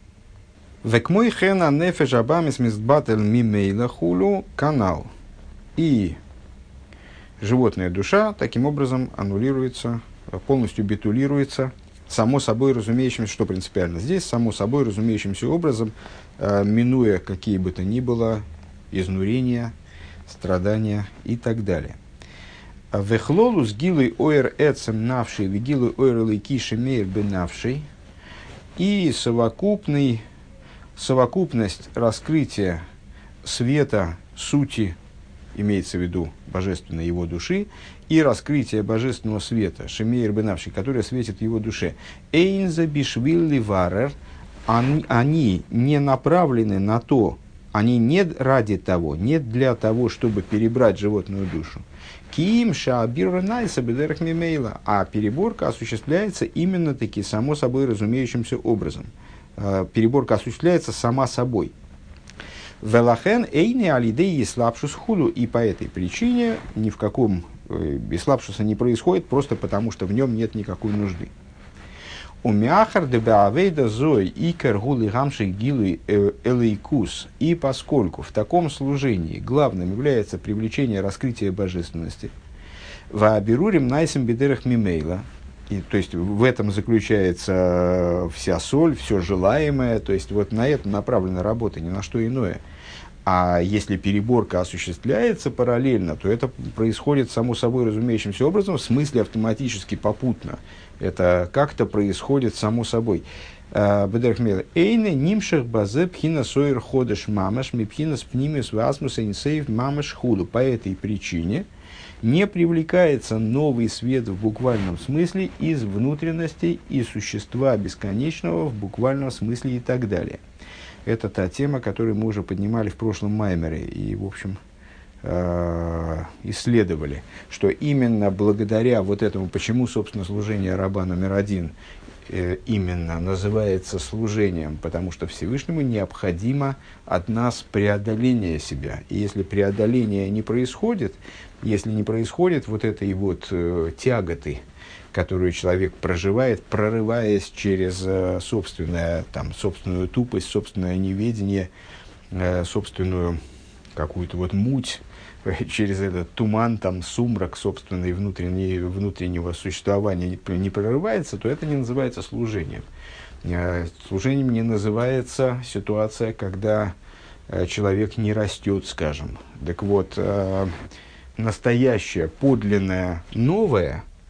Векмой хена нефеш абамис мизбатель мимейла хулу канал. И животная душа таким образом аннулируется, полностью битулируется, само собой разумеющимся, что принципиально здесь, само собой разумеющимся образом, э, минуя какие бы то ни было изнурения, страдания и так далее. Вехлолу с гилой оэр эцем навший, вегилой оэр лейкиши мейр бенавший, и совокупный, совокупность раскрытия света сути, имеется в виду божественной его души, и раскрытие божественного света, шемейр бенавший, которое светит в его душе. Эйнза бишвилли варер, они не направлены на то, они не ради того, не для того, чтобы перебрать животную душу. Киим шаабир найса бедерах мимейла, а переборка осуществляется именно таки само собой разумеющимся образом. Переборка осуществляется сама собой. Велахен эйни алидей ислапшус худу, и по этой причине ни в каком ислапшуса не происходит, просто потому что в нем нет никакой нужды. Умяхар дебаавейда зой икер гулы гамших гилы элейкус, и поскольку в таком служении главным является привлечение раскрытия божественности, ваабирурим найсим бедерах мимейла, и, то есть в этом заключается вся соль, все желаемое, то есть вот на это направлена работа, ни на что иное. А если переборка осуществляется параллельно, то это происходит само собой разумеющимся образом, в смысле автоматически попутно. Это как-то происходит само собой. Эйне нимших базе пхина сойр ходыш мамаш мипхина спнимис васмус инсейв мамаш худу. По этой причине не привлекается новый свет в буквальном смысле из внутренностей и существа бесконечного в буквальном смысле и так далее. Это та тема, которую мы уже поднимали в прошлом маймере и, в общем, исследовали, что именно благодаря вот этому, почему, собственно, служение раба номер один именно называется служением, потому что Всевышнему необходимо от нас преодоление себя. И если преодоление не происходит, если не происходит вот этой вот э, тяготы, которую человек проживает, прорываясь через э, собственное, там, собственную тупость, собственное неведение, э, собственную какую-то вот муть, э, через этот туман, там, сумрак собственной внутренней, внутреннего существования не, не прорывается, то это не называется служением. Э, служением не называется ситуация, когда э, человек не растет, скажем. Так вот, э, настоящее, подлинное, новое,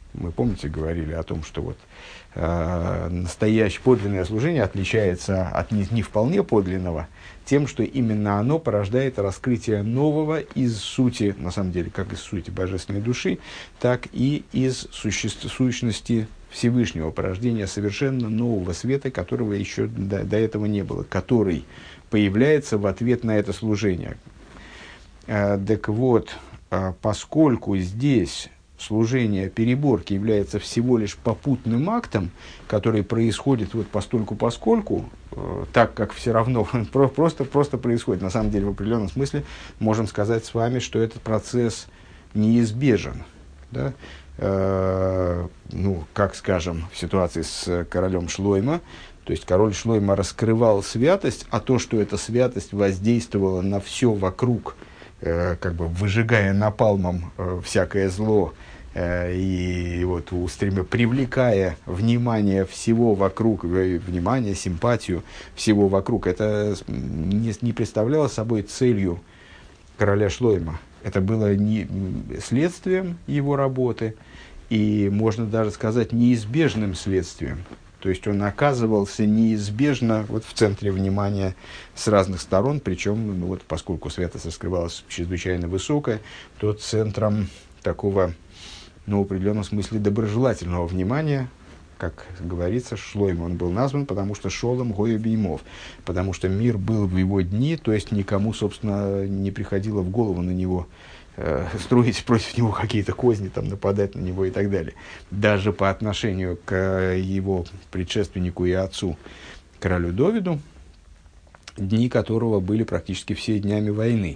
Мы, помните, говорили о том, что вот, э, настоящее подлинное служение отличается от не, не вполне подлинного тем, что именно оно порождает раскрытие нового из сути, на самом деле, как из сути божественной души, так и из существ, сущности Всевышнего, порождения совершенно нового света, которого еще до, до этого не было, который появляется в ответ на это служение. Э, так вот, э, поскольку здесь служение переборки является всего лишь попутным актом, который происходит вот постольку-поскольку, э, так как все равно просто, просто происходит. На самом деле, в определенном смысле, можем сказать с вами, что этот процесс неизбежен. Да? Э, ну, как, скажем, в ситуации с королем Шлоймо, то есть король Шлоймо раскрывал святость, а то, что эта святость воздействовала на все вокруг, э, как бы выжигая напалмом э, всякое зло, и вот устремя, привлекая внимание всего вокруг, внимание, симпатию всего вокруг, это не, не представляло собой целью короля Шлоймо. Это было не следствием его работы, и, можно даже сказать, неизбежным следствием. То есть он оказывался неизбежно вот в центре внимания с разных сторон, причем, ну, вот, поскольку святость раскрывалась чрезвычайно высокая, то центром такого, но в определенном смысле доброжелательного внимания, как говорится, Шлоймо он был назван, потому что шолом гою беймов, потому что мир был в его дни, то есть никому, собственно, не приходило в голову на него э, строить против него какие-то козни, там, нападать на него и так далее. Даже по отношению к его предшественнику и отцу, королю Довиду, дни которого были практически все днями войны.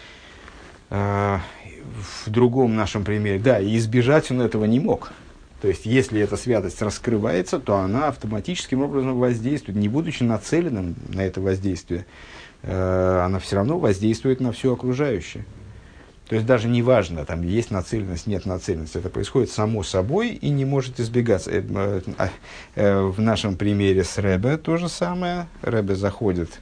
В другом нашем примере, да, и избежать он этого не мог. То есть, если эта святость раскрывается, то она автоматическим образом воздействует, не будучи нацеленным на это воздействие, э, она все равно воздействует на все окружающее. То есть, даже не важно, там есть нацеленность, нет нацеленности, это происходит само собой и не может избегаться. Э, э, э, в нашем примере с Ребе то же самое. Ребе заходит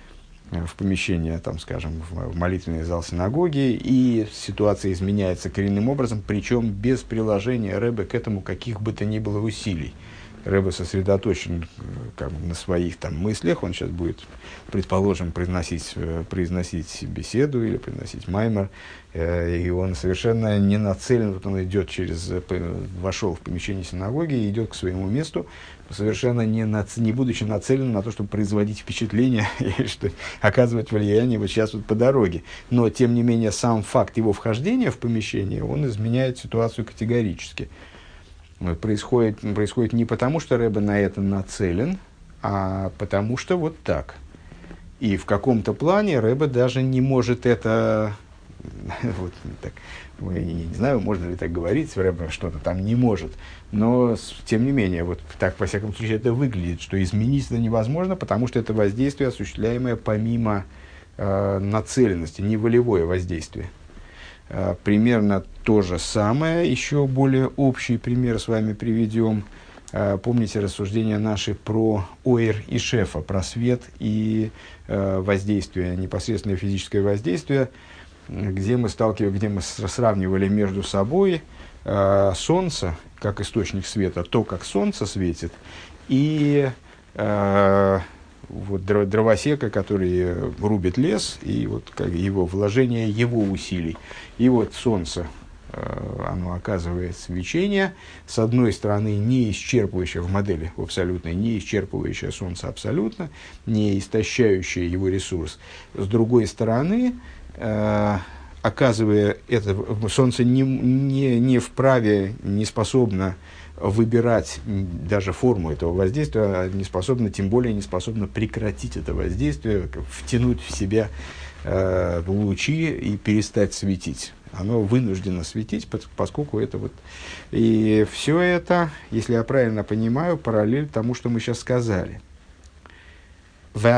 в помещение, там, скажем, в молитвенный зал синагоги, и ситуация изменяется коренным образом, причем без приложения Ребе к этому каких бы то ни было усилий. Ребе сосредоточен как бы на своих там мыслях, он сейчас будет, предположим, произносить, произносить беседу или произносить маймер, э, и он совершенно не нацелен, вот он идет через, вошел в помещение синагоги и идет к своему месту, совершенно не, нац... не будучи нацелен на то, чтобы производить впечатление и что, оказывать влияние вот сейчас вот по дороге. Но, тем не менее, сам факт его вхождения в помещение, он изменяет ситуацию категорически. Происходит, происходит не потому, что Ребе на это нацелен, а потому что вот так. И в каком-то плане Ребе даже не может это... вот, так, я не, не знаю, можно ли так говорить, Ребе что-то там не может. Но, тем не менее, вот так, во всяком случае, это выглядит, что изменить это невозможно, потому что это воздействие, осуществляемое помимо э, нацеленности, не волевое воздействие. Uh, примерно то же самое, еще более общий пример с вами приведем. Uh, помните рассуждения наши про Оэр и Шефа, про свет и uh, воздействие, непосредственное физическое воздействие, где мы сталкивались, где мы сравнивали между собой uh, солнце, как источник света, то, как солнце светит, и uh, вот дровосека, который рубит лес, и вот как его вложение его усилий. И вот солнце, оно оказывает свечение, с одной стороны, не исчерпывающее в модели в абсолютной, не исчерпывающее солнце абсолютно, не истощающее его ресурс. С другой стороны, оказывая это, солнце не, не, не вправе, не способно выбирать даже форму этого воздействия, не способна, тем более не способна прекратить это воздействие, втянуть в себя э, лучи и перестать светить. Оно вынуждено светить, поскольку это вот... И все это, если я правильно понимаю, параллель тому, что мы сейчас сказали. А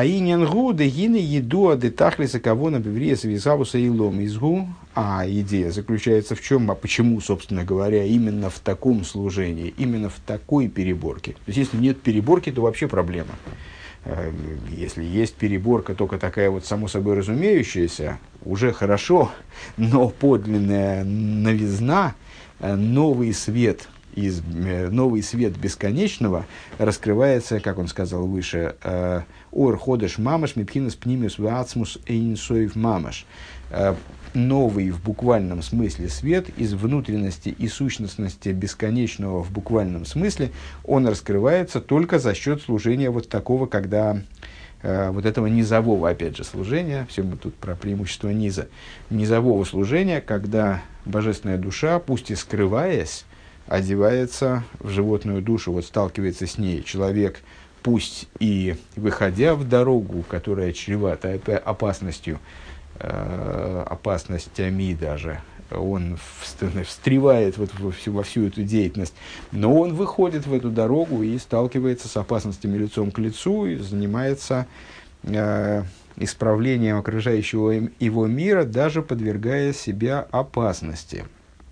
идея заключается в чем? А почему, собственно говоря, именно в таком служении, именно в такой переборке? То есть, если нет переборки, то вообще проблема. Если есть переборка, только такая вот само собой разумеющаяся, уже хорошо, но подлинная новизна, новый свет из, новый свет бесконечного раскрывается, как он сказал выше, «Ор ходеш мамаш мипхинас пнимиус ваацмус эйнсоев мамаш». Новый в буквальном смысле свет из внутренности и сущностности бесконечного в буквальном смысле, он раскрывается только за счет служения вот такого, когда э, вот этого низового, опять же, служения, все мы тут про преимущество низа, низового служения, когда божественная душа, пусть и скрываясь, одевается в животную душу, вот сталкивается с ней. Человек, пусть и выходя в дорогу, которая чревата опасностью, опасностями даже, он встревает вот во, всю, во всю эту деятельность, но он выходит в эту дорогу и сталкивается с опасностями лицом к лицу и занимается э, исправлением окружающего его мира, даже подвергая себя опасности.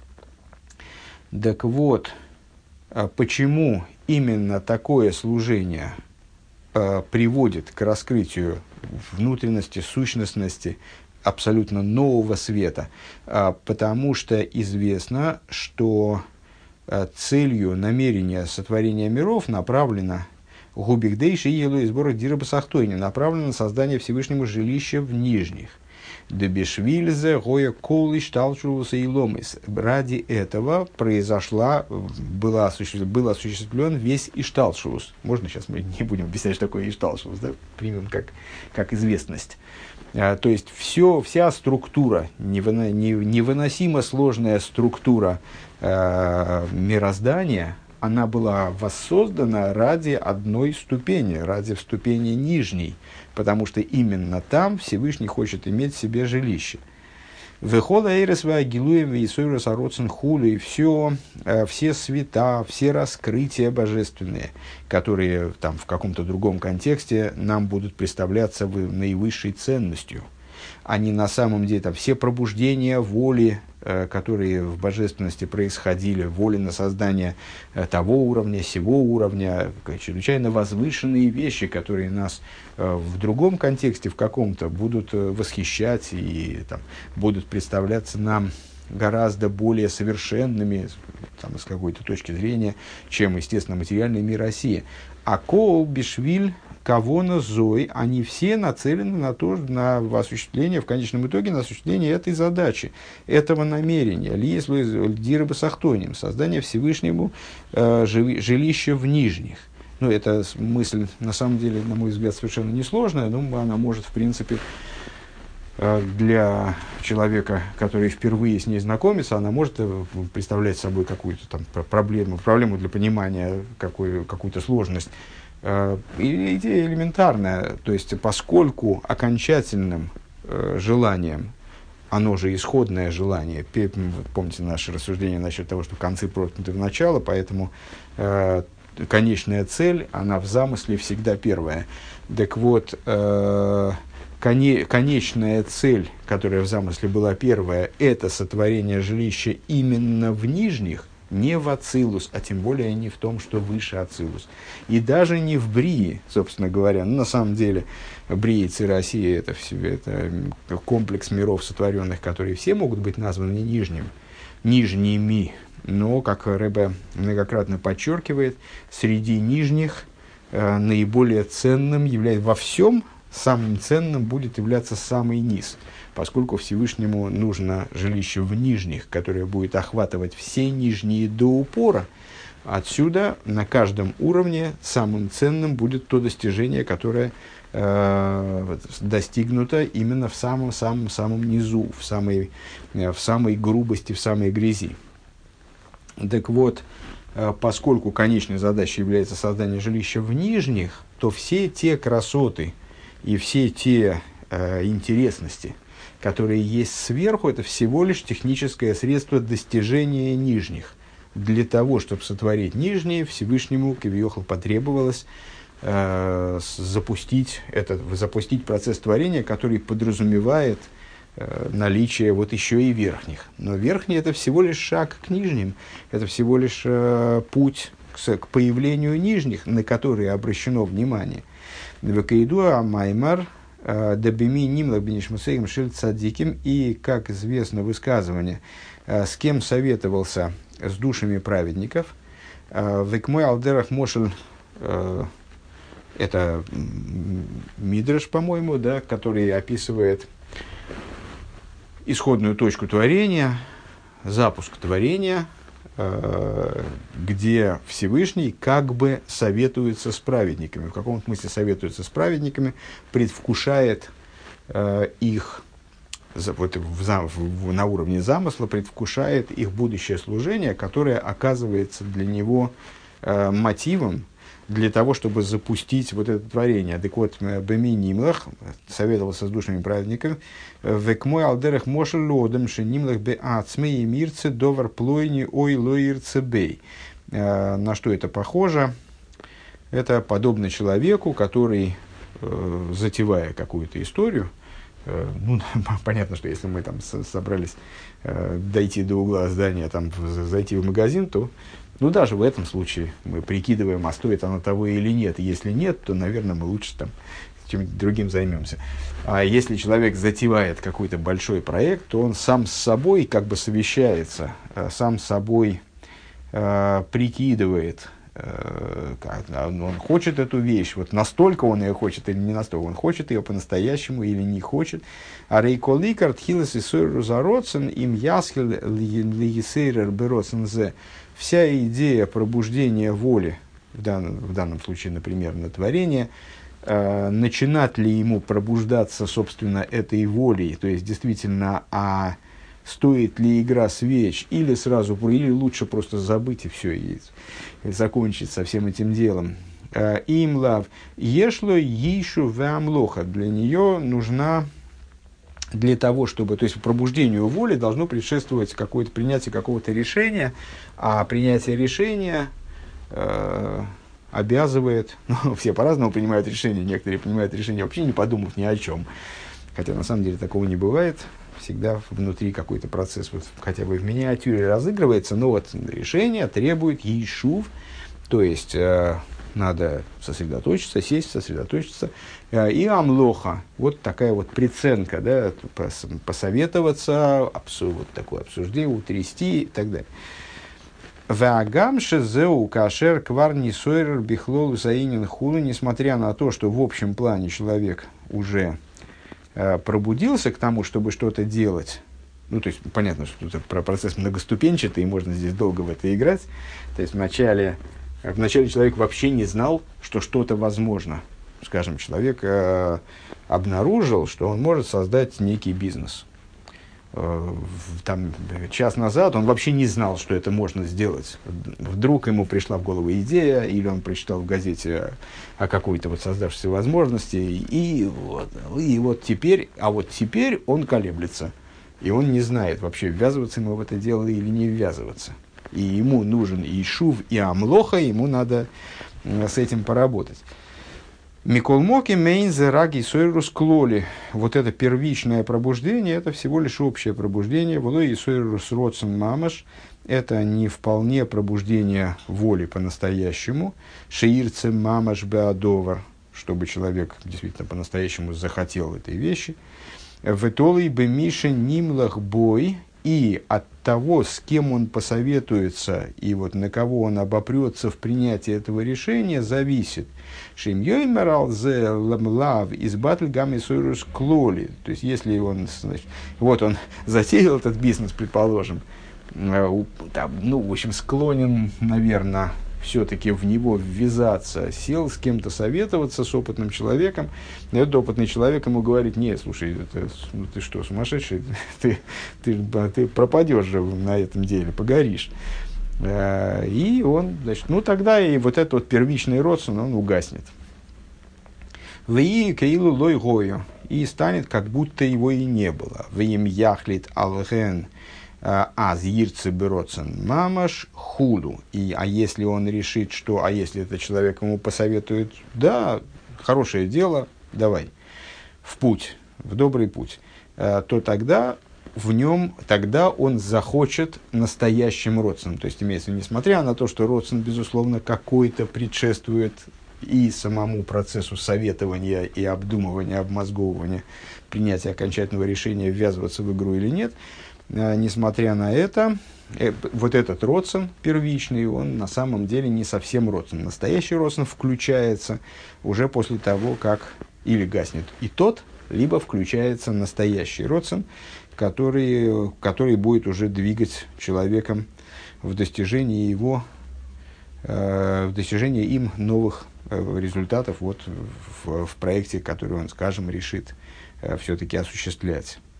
Так вот, почему именно такое служение э, приводит к раскрытию внутренности, сущностности абсолютно нового света, потому что известно, что целью намерения сотворения миров направлено губигдейши елу и сборах дирабасахтойни, направлено на создание Всевышнему жилища в нижних. Дебешвильзе гоя колы шталчулуса и ломис. Ради этого произошла, была, был осуществлен весь Ишталшус. Можно сейчас мы не будем объяснять, что такое Ишталшус, да? Примем как, как известность. А, то есть все, вся структура, невыно, не, невыносимо сложная структура э, мироздания, она была воссоздана ради одной ступени, ради ступени нижней, потому что именно там Всевышний хочет иметь себе жилище. Вехола эйрес ваагилуем вейсойрос ароцен хули, все, все света, все раскрытия божественные, которые там в каком-то другом контексте нам будут представляться наивысшей ценностью. Они на самом деле, там, все пробуждения воли, э, которые в божественности происходили, воли на создание э, того уровня, сего уровня, чрезвычайно возвышенные вещи, которые нас э, в другом контексте, в каком-то, будут э, восхищать и там, будут представляться нам гораздо более совершенными там, с какой-то точки зрения, чем, естественно, материальный мир России. А Коол, Бишвиль, Кавона, Зой, они все нацелены на то, на осуществление, в конечном итоге, на осуществление этой задачи, этого намерения, льдирабасахтоним, создание Всевышнему э, жилища в нижних. Ну, эта мысль, на самом деле, на мой взгляд, совершенно несложная, но она может, в принципе, для человека, который впервые с ней знакомится, она может представлять собой какую-то там проблему, проблему для понимания, какую, какую-то сложность. И идея элементарная, то есть поскольку окончательным э, желанием, оно же исходное желание, помните наше рассуждение насчет того, что концы проткнуты в начало, поэтому э, конечная цель, она в замысле всегда первая. Так вот, э, коне, конечная цель, которая в замысле была первая, это сотворение жилища именно в нижних, не в Ацилус, а тем более не в том, что выше Ацилус. И даже не в Брии, собственно говоря. Ну, на самом деле, Брия и Россия это, это комплекс миров сотворенных, которые все могут быть названы нижним, нижними. Но, как Ребе многократно подчеркивает, среди нижних э, наиболее ценным является во всем, самым ценным будет являться самый низ, поскольку Всевышнему нужно жилище в нижних, которое будет охватывать все нижние до упора. Отсюда на каждом уровне самым ценным будет то достижение, которое э, достигнуто именно в самом-самом-самом низу, в самой, в самой грубости, в самой грязи. Так вот, э, поскольку конечной задачей является создание жилища в нижних, то все те красоты и все те э, интересности, которые есть сверху, это всего лишь техническое средство достижения нижних. Для того, чтобы сотворить нижние, Всевышнему Кавиохал потребовалось э, запустить, это, запустить процесс творения, который подразумевает э, наличие вот еще и верхних. Но верхние – это всего лишь шаг к нижним, это всего лишь э, путь к, к появлению нижних, на которые обращено внимание. Векаидуа Маймар Дабими Нимлах Бенишмусеем Шиль Цадиким. И, как известно высказывание, с кем советовался с душами праведников, Векмой алдерах мошель, это Мидраш, по-моему, да, который описывает исходную точку творения, запуск творения, где Всевышний как бы советуется с праведниками, в каком-то смысле советуется с праведниками, предвкушает э, их, вот, в, в, на уровне замысла, предвкушает их будущее служение, которое оказывается для него э, мотивом для того, чтобы запустить вот это творение. Так вот, Беминимлах советовался с душными праведниками, «Векмой алдерах мошель лодем шенимлах бе ацме и мирце довар плойни ой лоирце бей». На что это похоже? Это подобно человеку, который, затевая какую-то историю, ну, понятно, что если мы там собрались дойти до угла здания, там, зайти в магазин, то ну, даже в этом случае мы прикидываем, а стоит оно того или нет. Если нет, то, наверное, мы лучше там чем-нибудь другим займемся. А если человек затевает какой-то большой проект, то он сам с собой как бы совещается, сам с собой э, прикидывает, э, как, он хочет эту вещь, вот настолько он ее хочет или не настолько, он хочет ее по-настоящему или не хочет. А рейколикард хилес и сойру зароцен им ясхил лигисейрер бероцен зе. Вся идея пробуждения воли, в данном, в данном случае, например, на творение, э, начинать ли ему пробуждаться, собственно, этой волей, то есть, действительно, а стоит ли игра свеч, или сразу, или лучше просто забыть и все, и, и закончить со всем этим делом. Им лав ешло ишу вамлоха, для нее нужна... Для того, чтобы, то есть пробуждению воли должно предшествовать какое-то принятие какого-то решения, а принятие решения э, обязывает, ну, все по-разному принимают решения, некоторые принимают решения вообще не подумав ни о чем, хотя на самом деле такого не бывает, всегда внутри какой-то процесс вот, хотя бы в миниатюре разыгрывается, но вот решение требует ейшув, то есть э, надо сосредоточиться, сесть, сосредоточиться. И амлоха, вот такая вот приценка, да, посоветоваться, обсу, вот такое обсуждение, утрясти и так далее. Ваагамше зеу кашер кварни сойрер бихлол заинин хулы, несмотря на то, что в общем плане человек уже э, пробудился к тому, чтобы что-то делать. Ну, то есть, понятно, что тут процесс многоступенчатый, и можно здесь долго в это играть. То есть, вначале, вначале человек вообще не знал, что что-то возможно. Скажем, человек э, обнаружил, что он может создать некий бизнес. Э, там, час назад он вообще не знал, что это можно сделать. Вдруг ему пришла в голову идея, или он прочитал в газете о какой-то вот создавшейся возможности, и вот, и вот теперь, а вот теперь он колеблется. И он не знает вообще, ввязываться ему в это дело или не ввязываться. И ему нужен и шув, и амлоха, ему надо э, с этим поработать. Миколмоки мейнзе раги сойрус клоли. Вот это первичное пробуждение, это всего лишь общее пробуждение. Волой и сойрус родсен мамаш. Это не вполне пробуждение воли по-настоящему. Шеирце мамаш беадовар. Чтобы человек действительно по-настоящему захотел этой вещи. Ветолый бы миша нимлах бой. И от того, с кем он посоветуется, и вот на кого он обопрется в принятии этого решения, зависит. Шимьёй морал зе ламлав из батл гамми сойрус клоли. То есть, если он, значит, вот он затеял этот бизнес, предположим, там, ну, в общем, склонен, наверное, все-таки в него ввязаться, сел с кем-то советоваться, с опытным человеком, и этот опытный человек ему говорит: нет, слушай, это, ну, ты что, сумасшедший, ты, ты, ты пропадешь же на этом деле, погоришь. И он, значит, ну тогда и вот этот вот первичный родствен, он угаснет. Вии кейлу лой гою, и станет, как будто его и не было. Виим яхлит алген аз йирце бероцен мамаш худу. И, а если он решит, что, а если этот человек ему посоветует, да, хорошее дело, давай, в путь, в добрый путь, то тогда в нем, тогда он захочет настоящим родственным. То есть, имеется в виду, несмотря на то, что родствен, безусловно, какой-то предшествует и самому процессу советования и обдумывания, обмозговывания, принятия окончательного решения, ввязываться в игру или нет. Несмотря на это, э, вот этот родствен первичный, он на самом деле не совсем родствен. Настоящий родствен включается уже после того, как или гаснет и тот, либо включается настоящий родствен, который, который будет уже двигать человеком в достижении его, э, в достижении им новых э, результатов вот, в, в проекте, который он, скажем, решит э, все-таки осуществлять.